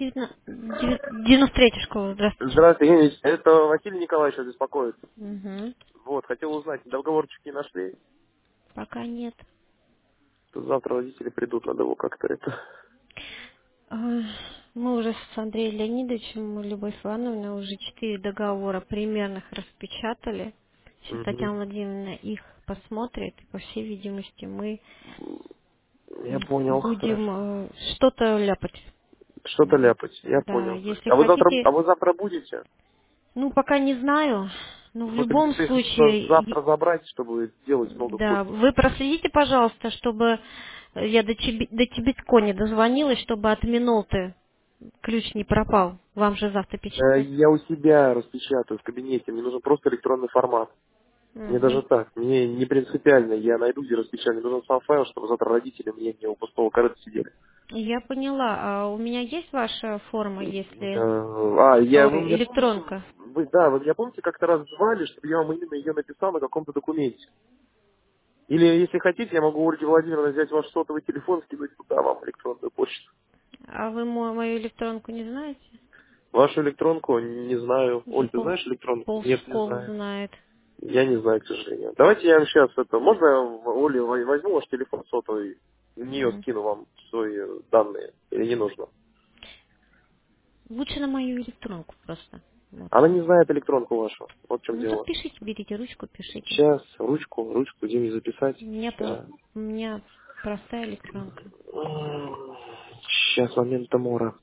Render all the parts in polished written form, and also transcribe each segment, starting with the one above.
93-я школа, здравствуйте. Здравствуйте, Евгений. Это Василий Николаевич вас беспокоит. Угу. Вот, хотел узнать, договорчики нашли? Пока нет. Тут завтра родители придут, надо его как-то это... Ой, мы уже с Андреем Леонидовичем и Любовь Ивановной уже 4 договора примерных распечатали. Сейчас Мгм. Татьяна Владимировна их посмотрит, и, по всей видимости, мы Я понял, будем хорошо. что-то ляпать. Что-то ляпать, я Да, понял. если А хотите, вы завтра будете? ну, пока не знаю, но в Просто любом их нужно случае, завтра забрать, чтобы сделать много да, копий. вы проследите, пожалуйста, чтобы я до Чебиткони дозвонилась, чтобы от минуты ключ не пропал. Вам же завтра печатать. Я у себя распечатаю в кабинете, мне нужен просто электронный формат. Мне даже Мгм. так, мне не принципиально, я найду, где распечатать. Мне нужен сам файл, чтобы завтра родители мне не у пустого корыта сидели. Я поняла. А у меня есть ваша форма, если Вы меня помните, электронка? вы меня помните, как-то раз звали, чтобы я вам именно ее написал на каком-то документе. Или, если хотите, я могу у Ольги Владимировны взять ваш сотовый телефон, скинуть туда вам электронную почту. А вы мою электронку не знаете? Вашу электронку не знаю. Уже Оль, ты знаешь электронку? Нет, не полшколы знаю. знает. Я не знаю, к сожалению. Давайте я вам сейчас это... Можно я, Оля, возьму ваш телефон сотовый, в нее Мгм. скину вам свои данные? Или не нужно? Лучше на мою электронку просто. Вот. Она не знает электронку вашу. Вот в чем Ну так дело. пишите, берите ручку, пишите. Сейчас, ручку, где мне записать? Сейчас. У меня простая электронка. Сейчас, момент Тамора.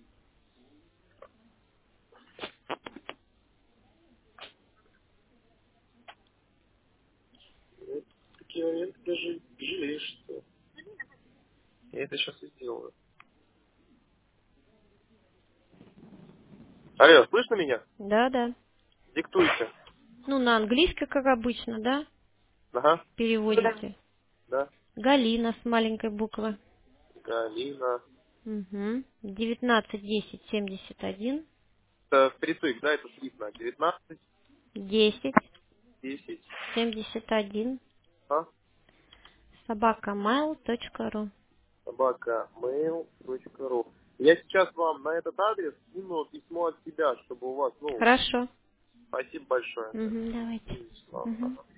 Такие моменты даже жалеешь, что я это сейчас и сделаю. Алло, слышно меня? Да, да. Диктуйте. Ну, на английский, как обычно, да? Ага. Переводите. Да. Галина с маленькой буквы. Галина. Угу. 19 10 71 Это впритык, да, это слитно. 19, 10 10, 71 а? собака mail.ru. Собака mail.ru. Я сейчас вам на этот адрес скину письмо от себя, чтобы у вас, Хорошо. спасибо большое. Угу, давайте. Ага. Угу.